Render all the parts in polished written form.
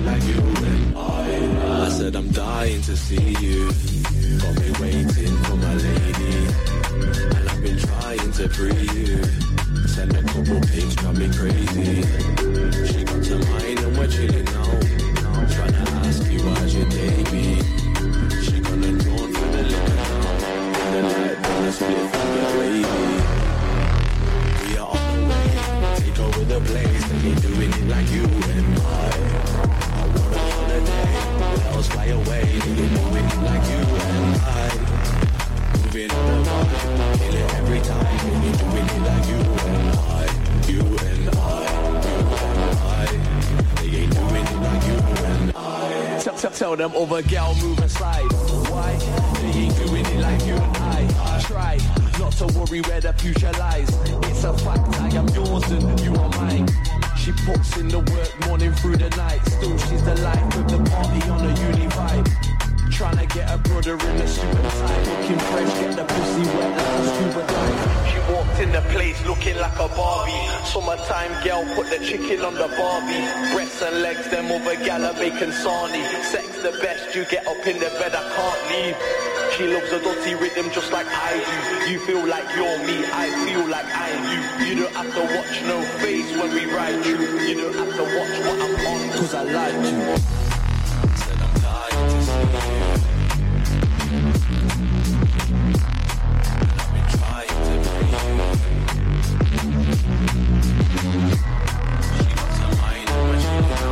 it like you and I said I'm dying to see you. Got me waiting for my lady, and I've been trying to free you. Send a couple pics, drive me crazy. She got to mine and we're chilling now. Trying to ask you how's your day be. She gonna yawn for the liquor now. In the night, wanna split from your wavy. We are on the way, take over the place, and you're doing it like you and I want a holiday, let us fly away, and you're doing it like you and I. Moving on the vibe, kill it every time, and you're doing it like you and I. You and I, you and I. They ain't doing it like you and I. Tell them over, gal, move aside. Why? They ain't doing it like you and I. Try not to worry where the future lies. It's a fact, I am yours and you are mine. She puts in the work morning through the night. Still she's the life of the party on a uni vibe. Tryna get a brother in a suit and tie. Looking fresh, get the pussy wet like a scuba dive. She walked in the place looking like a Barbie. Summertime girl, put the chicken on the Barbie. Breasts and legs, them over gala bacon sarnie. Sex the best, you get up in the bed, I can't leave. She loves a dirty rhythm just like I do. You feel like you're me, I feel like I'm you. You don't have to watch no face when we ride you. You don't have to watch what I'm on, cause I like you. Said I'm dying to see you. And I've been trying to free you. She got some mind on my chin now.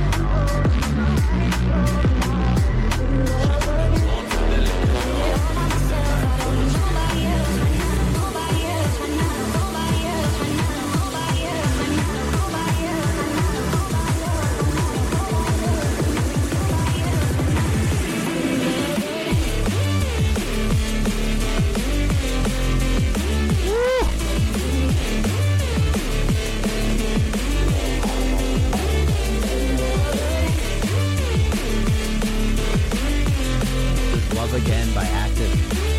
Again by Active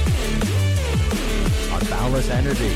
on Boundless Energy.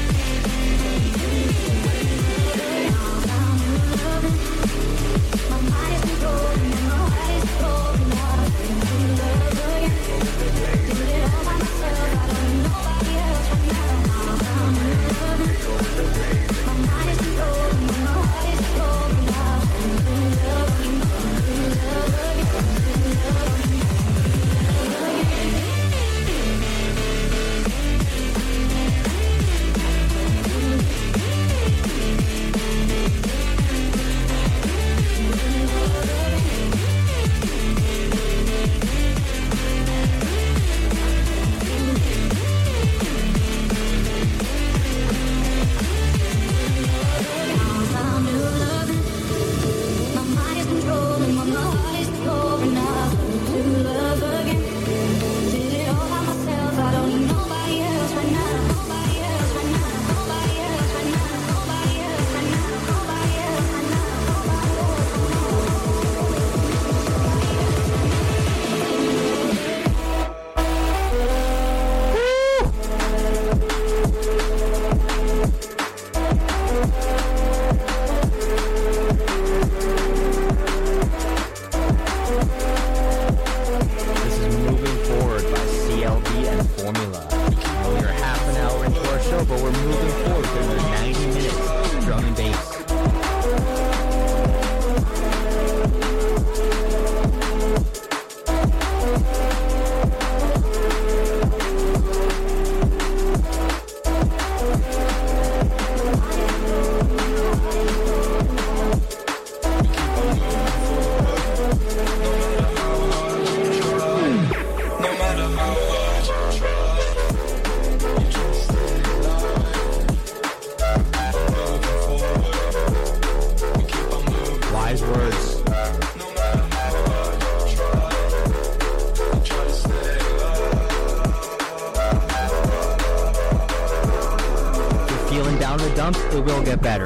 It will get better.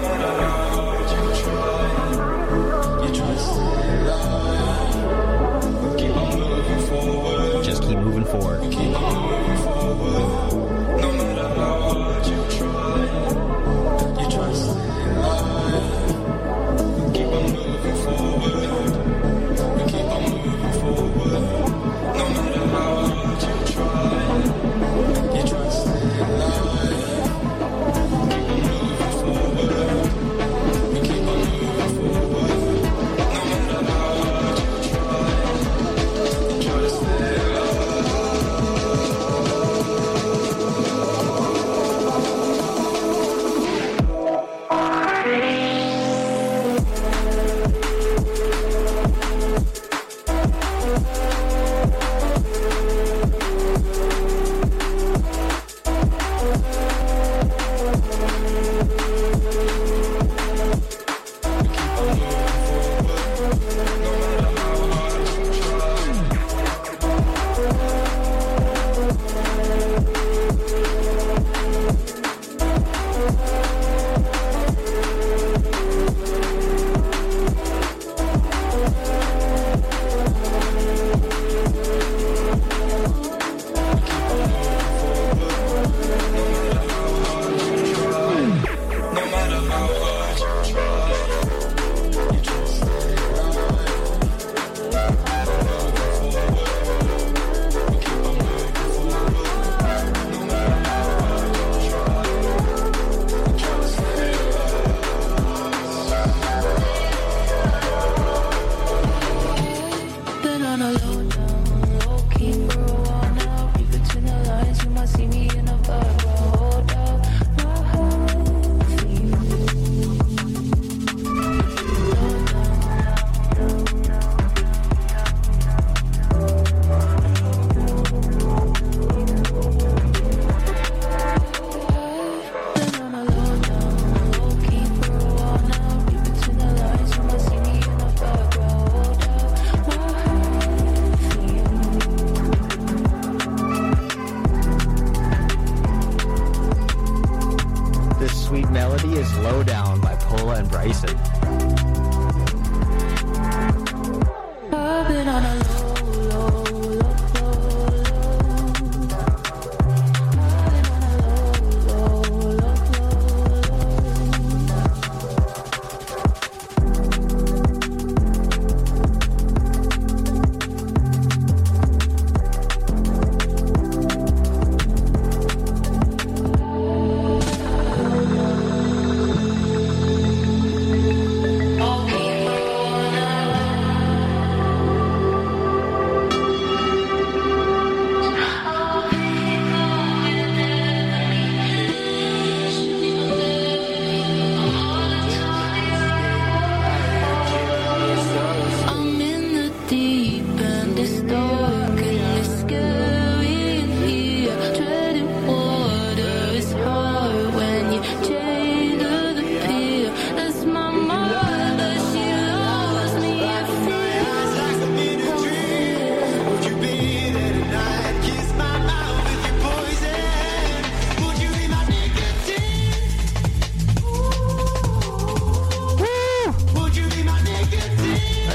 Just keep moving forward. No matter how hard you try, you try to stay alive. Keep on moving forward.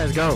Let's go.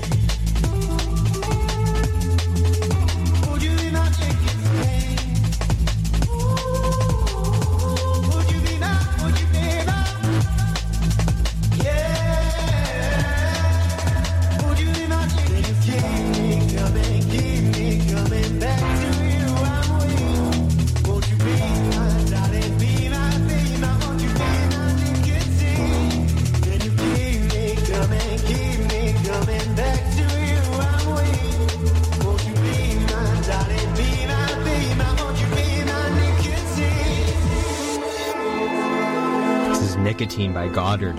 Nicotine by Goddard.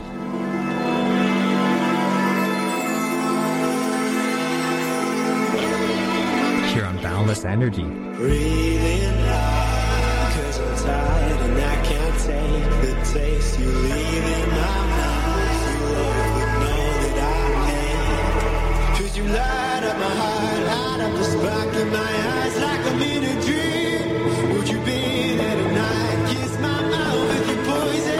Here on Boundless Energy. Breathing hard, 'cause I'm tired and I can't take the taste you leave in my mouth. You would know that I hate, 'cause you light up my heart, light up the spark in my eyes like I'm in a dream. Would you be there tonight? Kiss my mouth with your poison.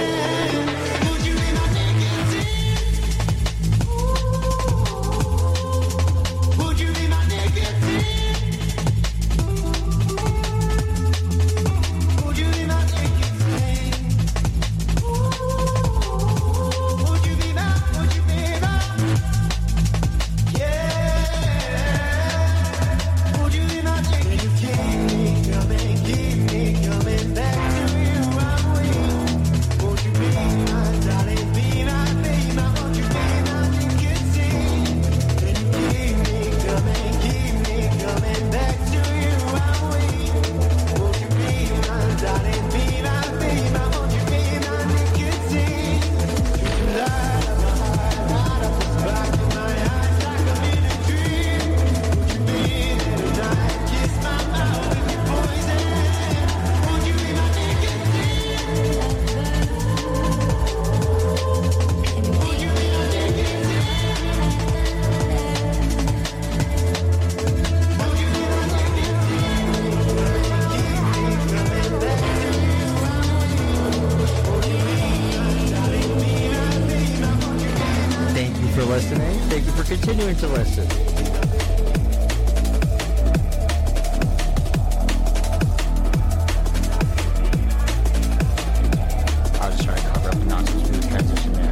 Continuing to listen. I'll just try to cover up the not so smooth transition there.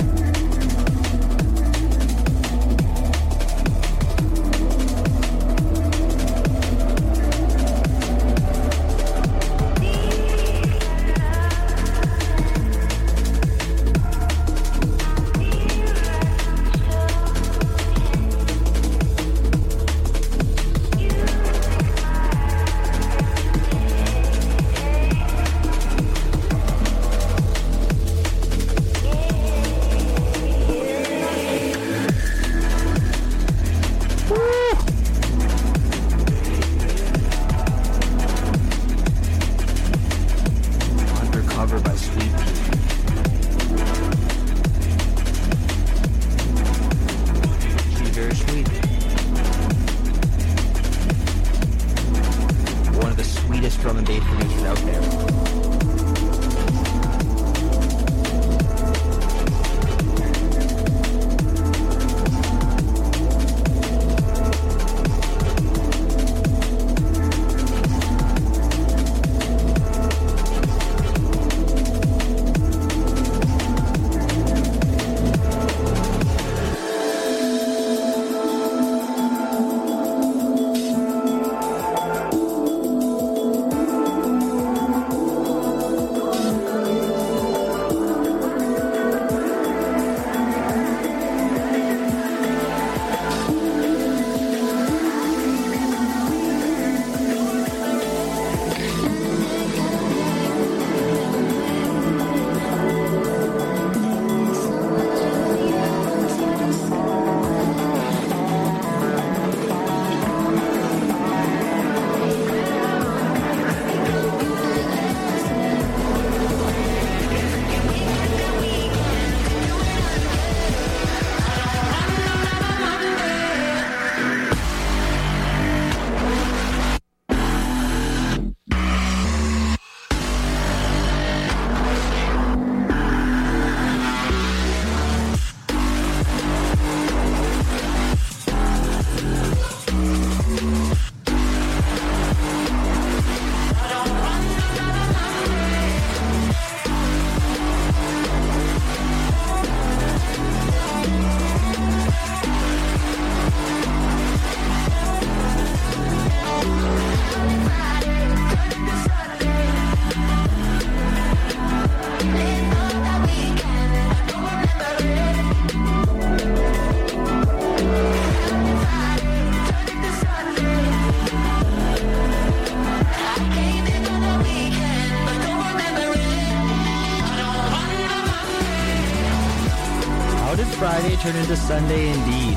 turn into Sunday indeed.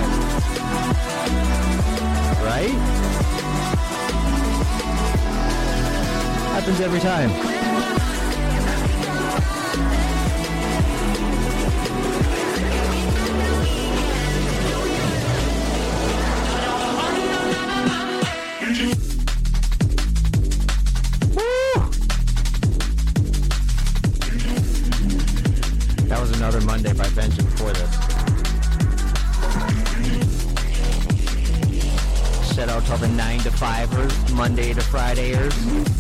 Right? Happens every time. That was another Monday by Benjamin before this. Shout out to all the 9 to 5ers, Monday to Fridayers.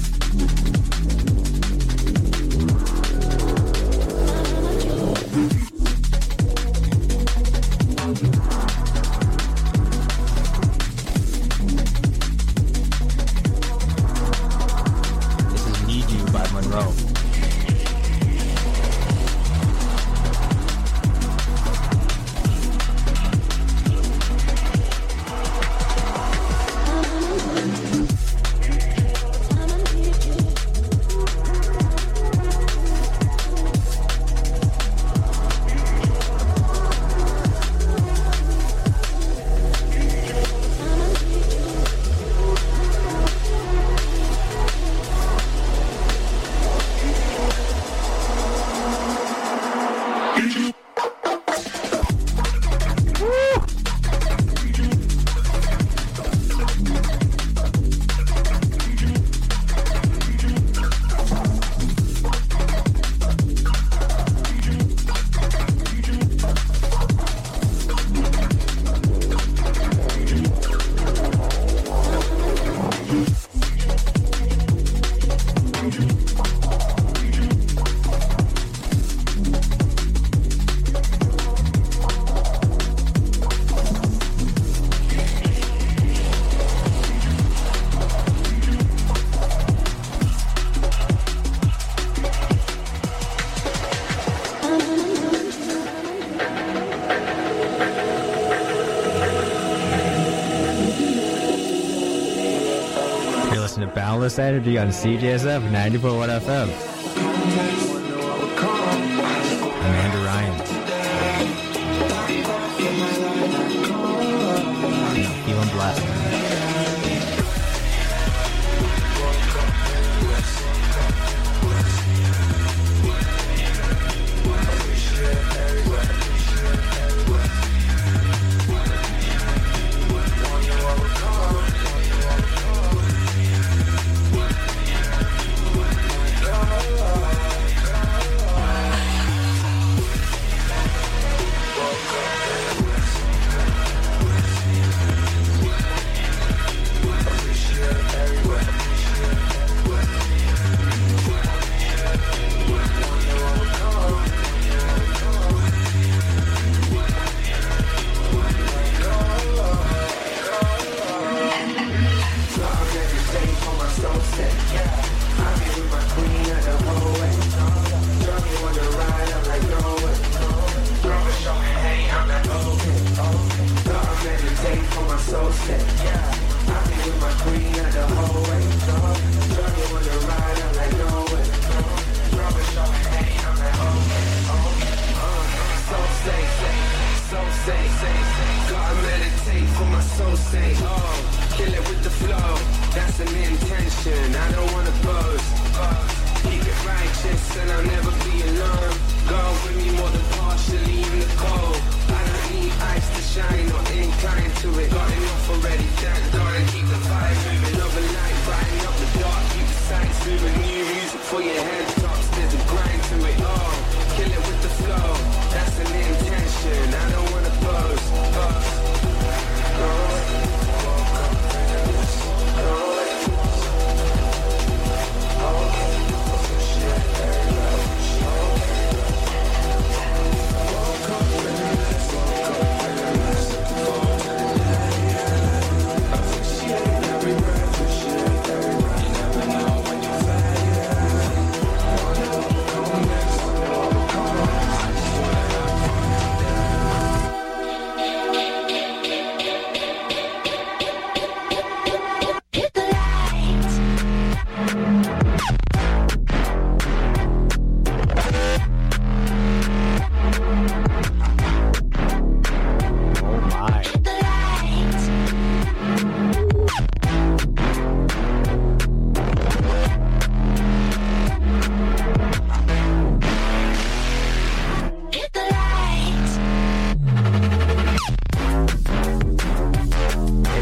This is Need You by Monroe. Boundless Energy on CJSF 90.1 FM. Amanda Ryan. Feeling blessed.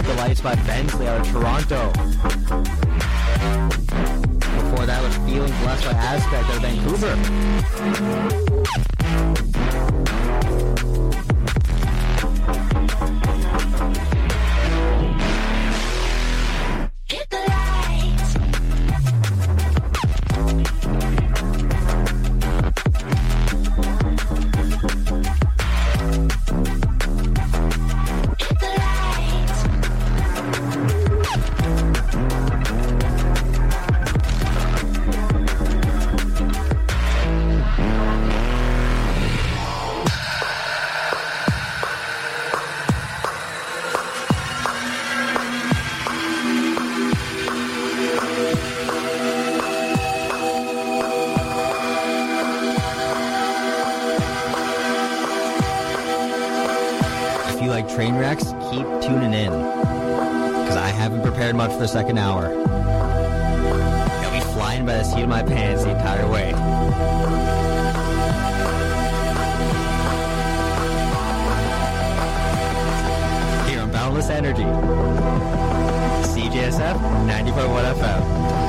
Escape the Lights by Bensley out of Toronto. Before that was Feelings Less by Aspect out of Vancouver. Train wrecks, keep tuning in, because I haven't prepared much for the second hour. I'll be flying by the seat of my pants the entire way. Here on Boundless Energy, CJSF 90.1 FM.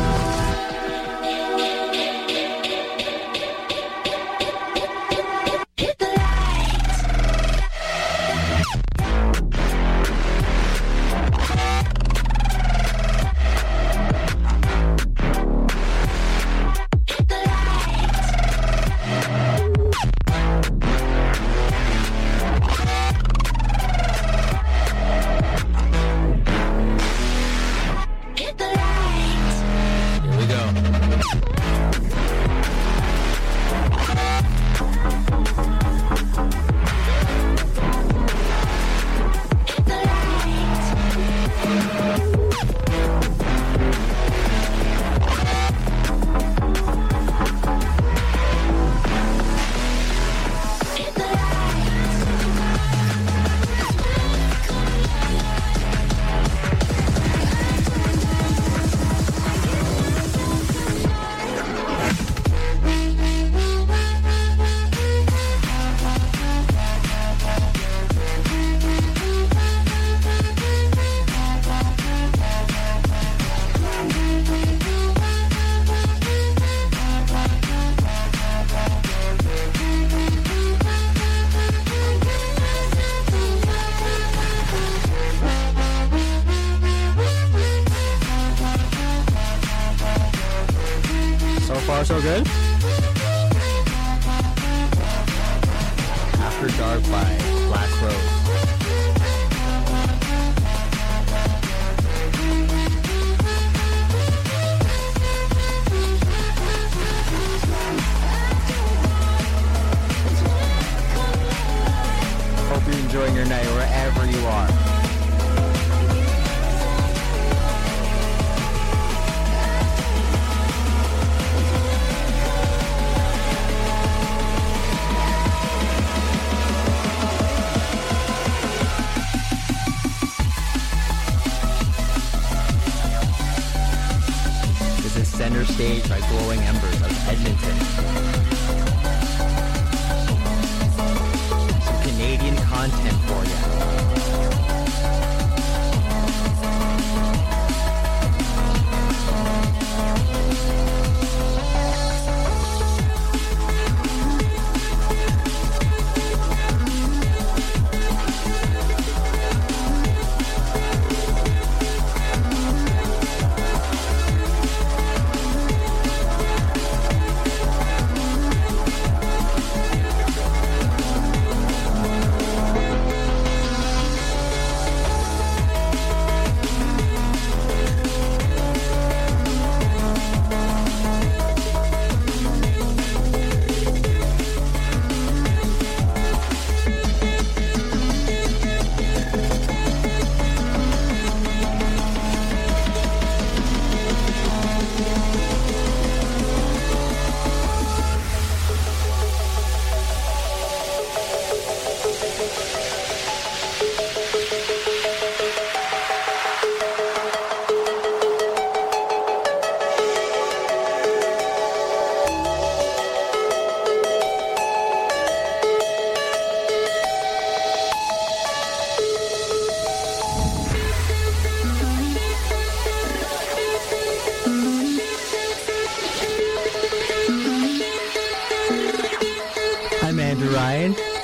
So good. After Dark by Black Rose. Hope you're enjoying your night wherever you are. Center Stage by Glowing Embers of Edmonton. Some Canadian content for you.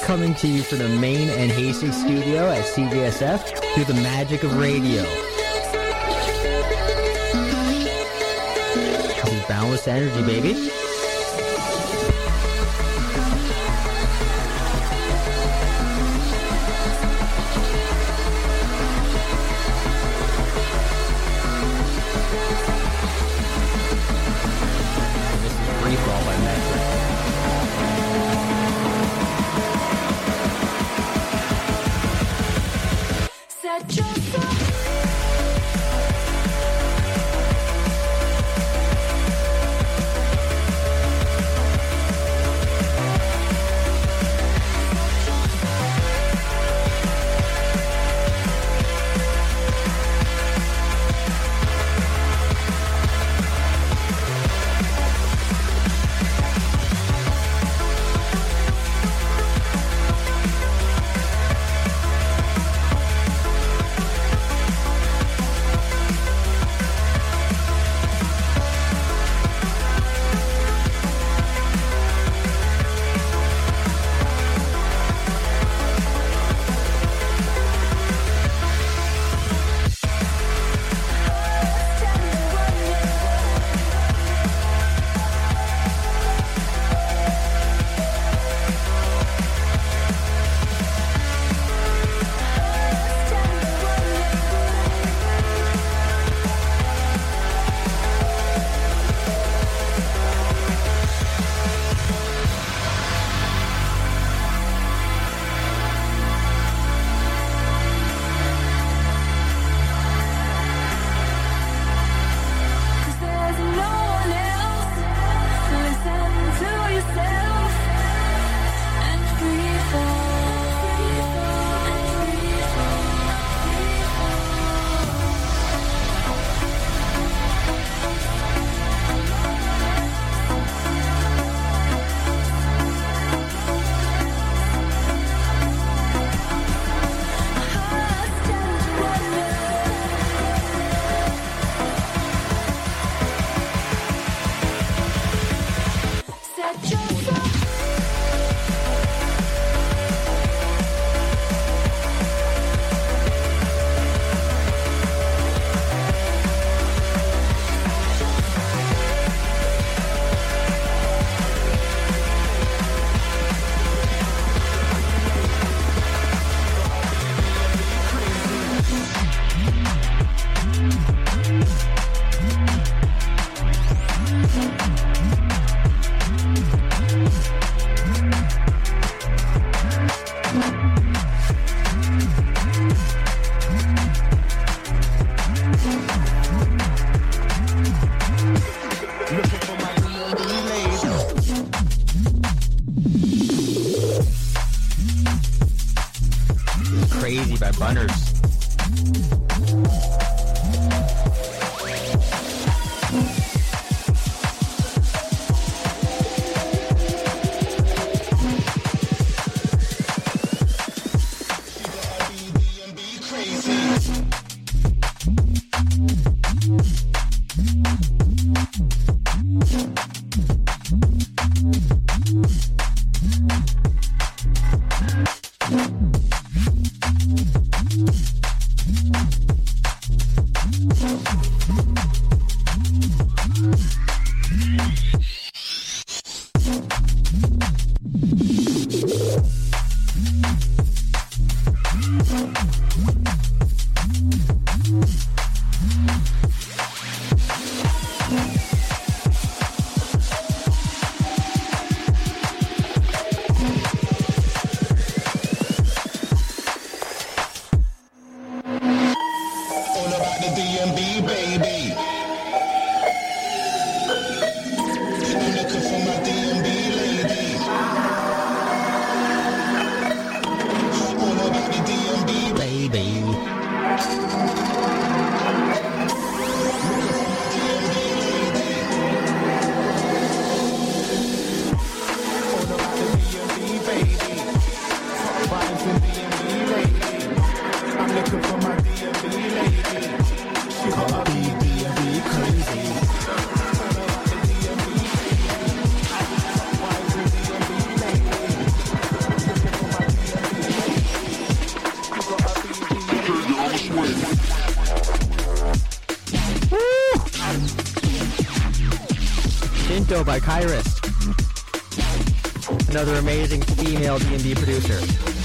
coming to you from the Maine and Hastings studio at CJSF through the magic of radio. This is Boundless Energy, baby. Crypto by Kyrus. Another amazing female D&D producer.